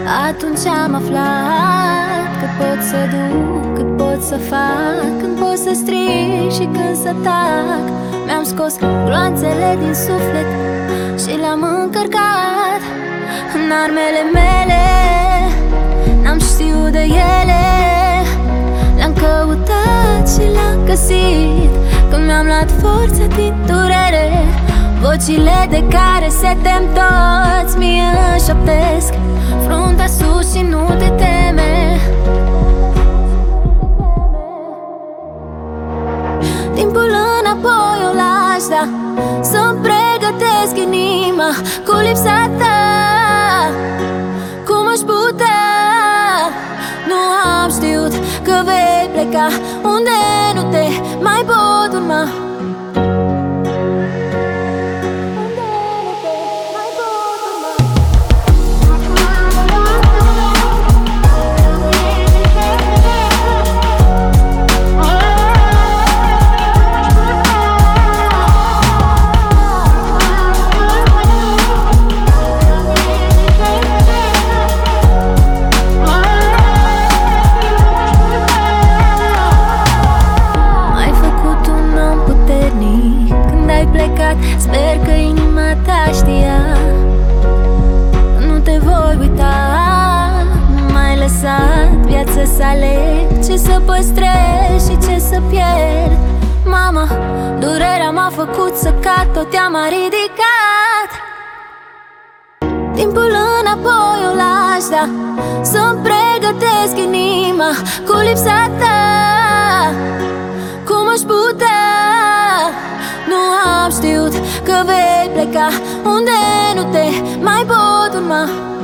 Atunci am aflat cât pot să duc, cât pot să fac, când pot să strig și când să tac. Mi-am scos gloanțele din suflet și le-am încărcat în armele mele. N-am știut de ele, le-am căutat și le-am găsit. Când mi-am luat forță din durere, vocile de care se tem toți mi înșoptesc: fruntea sus și nu te teme. Timpul înapoi o lași, da, să-mi pregătesc inima cu lipsa ta. Cum aș putea? Nu am știut că vei pleca unde nu te mai pot urma. Sper că inima ta știa, nu te voi uita. Nu m-ai lăsat viața să aleg ce să păstrez și ce să pierd. Mama, durerea m-a făcut să cad, tot te-am ridicat. Timpul înapoi o lași, da, să-mi pregătesc inima cu lipsa ta. Cum aș putea? Nu am știut că vei pleca unde nu te mai pot urma.